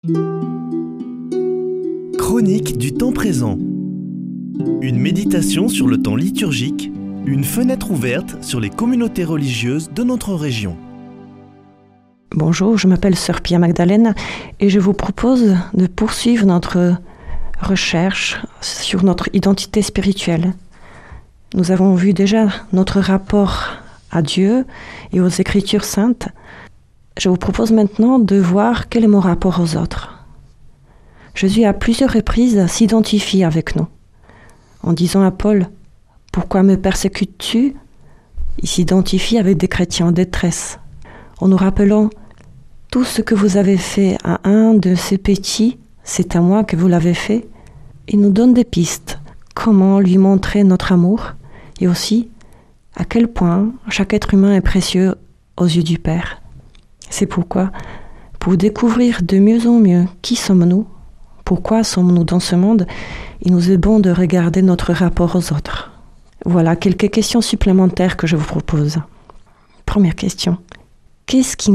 Chronique du temps présent. Une méditation sur le temps liturgique, une fenêtre ouverte sur les communautés religieuses de notre région. Bonjour, je m'appelle Sœur Pia Magdalène et je vous propose de poursuivre notre recherche sur notre identité spirituelle. Nous avons vu déjà notre rapport à Dieu et aux Écritures saintes. Je vous propose maintenant de voir quel est mon rapport aux autres. Jésus à plusieurs reprises s'identifie avec nous. En disant à Paul « Pourquoi me persécutes-tu » il s'identifie avec des chrétiens en détresse. En nous rappelant « Tout ce que vous avez fait à un de ces petits, c'est à moi que vous l'avez fait », il nous donne des pistes. Comment lui montrer notre amour et aussi à quel point chaque être humain est précieux aux yeux du Père. C'est pourquoi, pour découvrir de mieux en mieux qui sommes-nous, pourquoi sommes-nous dans ce monde, il nous est bon de regarder notre rapport aux autres. Voilà quelques questions supplémentaires que je vous propose. Première question. Qu'est-ce qui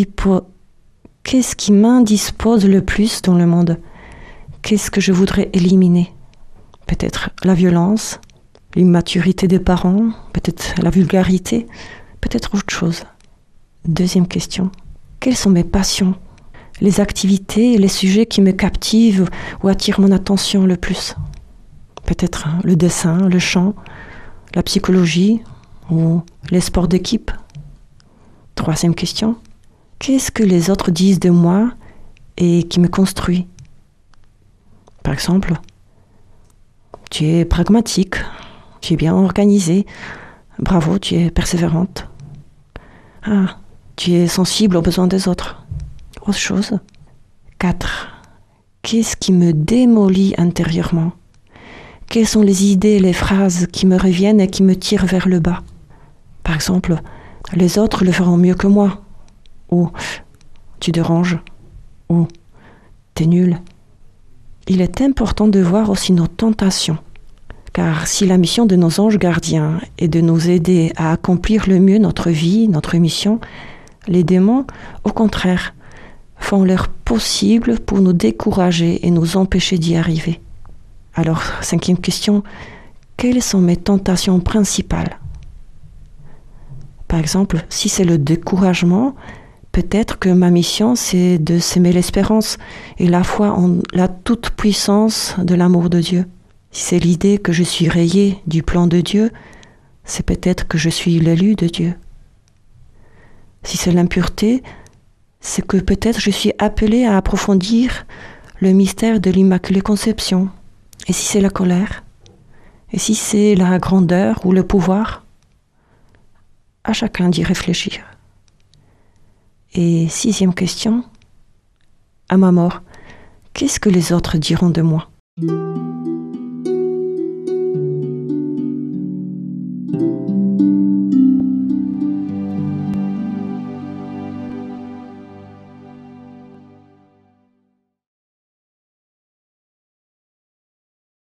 m'indispose le plus dans le monde ? Qu'est-ce que je voudrais éliminer ? Peut-être la violence, l'immaturité des parents, peut-être la vulgarité, peut-être autre chose. Deuxième question. Quelles sont mes passions ? Les activités et les sujets qui me captivent ou attirent mon attention le plus ? Peut-être le dessin, le chant, la psychologie ou les sports d'équipe. Troisième question. Qu'est-ce que les autres disent de moi et qui me construit ? Par exemple, tu es pragmatique, tu es bien organisée, bravo, tu es persévérante. Ah, tu es sensible aux besoins des autres. Autre chose. 4. Qu'est-ce qui me démolit intérieurement ? Quelles sont les idées et les phrases qui me reviennent et qui me tirent vers le bas ? Par exemple, les autres le feront mieux que moi. Ou tu déranges. Ou t'es nul. Il est important de voir aussi nos tentations. Car si la mission de nos anges gardiens est de nous aider à accomplir le mieux notre vie, notre mission, les démons, au contraire, font leur possible pour nous décourager et nous empêcher d'y arriver. Alors, 5e question, quelles sont mes tentations principales ? Par exemple, si c'est le découragement, peut-être que ma mission, c'est de s'aimer l'espérance et la foi en la toute-puissance de l'amour de Dieu. Si c'est l'idée que je suis rayé du plan de Dieu, c'est peut-être que je suis l'élu de Dieu. Si c'est l'impureté, c'est que peut-être je suis appelé à approfondir le mystère de l'Immaculée Conception. Et si c'est la colère ? Et si c'est la grandeur ou le pouvoir ? À chacun d'y réfléchir. Et 6e question, à ma mort, qu'est-ce que les autres diront de moi ?